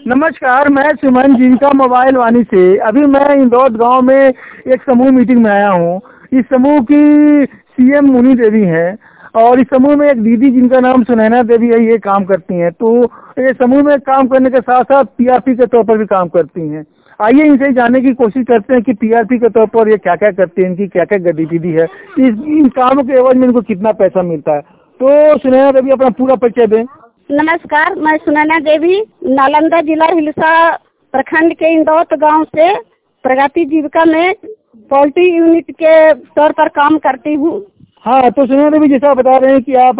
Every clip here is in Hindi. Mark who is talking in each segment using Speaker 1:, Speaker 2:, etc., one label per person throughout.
Speaker 1: नमस्कार, मैं सुमन जिनका मोबाइल वाणी से। अभी मैं इंदौर गांव में एक समूह मीटिंग में आया हूं। इस समूह की सीएम मुनी देवी हैं और इस समूह में एक दीदी जिनका नाम सुनैना देवी है, ये काम करती हैं। तो ये समूह में काम करने के साथ साथ पीआरपी के तौर पर भी काम करती हैं। आइए इनसे जानने की कोशिश करते हैं कि पीआरपी के तौर पर ये क्या क्या करती हैं, इनकी क्या क्या गतिविधि है, इन कामों के एवज में इनको कितना पैसा मिलता है। तो सुनैना देवी अपना पूरा परिचय दें।
Speaker 2: नमस्कार, मैं सुनैना देवी नालंदा जिला हिलसा प्रखंड के इंदौर गांव से प्रगति जीविका में पोल्ट्री यूनिट के तौर पर काम करती हूँ।
Speaker 1: हाँ, तो सुनैना देवी जैसा बता रहे हैं कि आप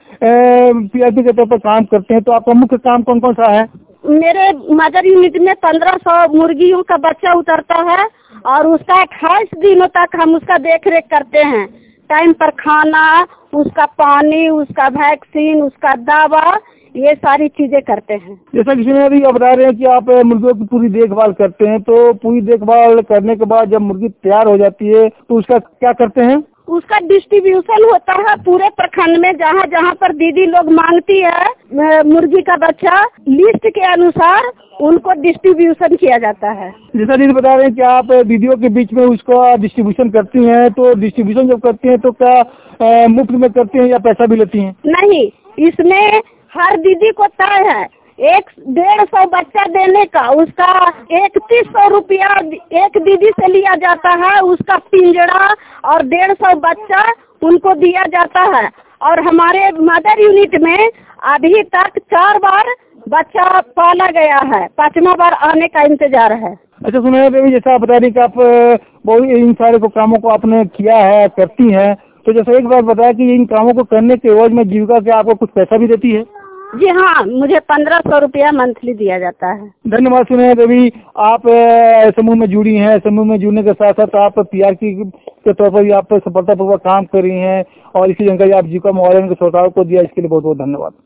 Speaker 1: पीआरपी के तौर पर काम करते हैं, तो आपका मुख्य काम कौन कौन सा है?
Speaker 2: मेरे मदर यूनिट में 1500 मुर्गियों का बच्चा उतरता है और उसका 28 दिनों तक हम उसका देख रेख करते हैं। टाइम पर खाना, उसका पानी, उसका वैक्सीन, उसका दवा, ये सारी चीजें करते हैं।
Speaker 1: जैसा कि सुनैना देवी आप बता रहे हैं कि आप मुर्गियों की पूरी देखभाल करते हैं, तो पूरी देखभाल करने के बाद जब मुर्गी तैयार हो जाती है तो उसका क्या करते हैं?
Speaker 2: उसका डिस्ट्रीब्यूशन होता है पूरे प्रखंड में, जहाँ जहाँ पर दीदी लोग मांगती है मुर्गी का बच्चा, लिस्ट के अनुसार उनको डिस्ट्रीब्यूशन किया जाता है।
Speaker 1: जैसा दीदी बता रहे हैं कि आप दीदियों के बीच में उसका डिस्ट्रीब्यूशन करती हैं, तो डिस्ट्रीब्यूशन जब करती हैं तो क्या मुफ्त में करती हैं या पैसा भी लेती हैं?
Speaker 2: नहीं, इसमें हर दीदी को तय है 150 बच्चा देने का। उसका 3100 रुपया एक दीदी से लिया जाता है। उसका पिंजरा और 150 बच्चा उनको दिया जाता है। और हमारे मदर यूनिट में अभी तक 4 बार बच्चा पाला गया है, 5वां बार आने का इंतजार है।
Speaker 1: अच्छा सुनैना देवी, जैसा आप बता रही कि आप बहुत इन सारे कामों को आपने किया है, करती हैं, तो जैसा एक बात बताया कि इन कामों को करने के एवज में जीविका से आपको कुछ पैसा भी देती है?
Speaker 2: जी हाँ, मुझे 1500 रुपया मंथली दिया जाता है।
Speaker 1: धन्यवाद सुनैना देवी, आप समूह में जुड़ी हैं। समूह में जुड़ने के साथ साथ आप पीआरपी के तौर पर भी आप सफलतापूर्वक काम कर रही हैं और इसी जानकारी आप जीविका मोबाइल के श्रोताओं को दिया, इसके लिए बहुत बहुत धन्यवाद।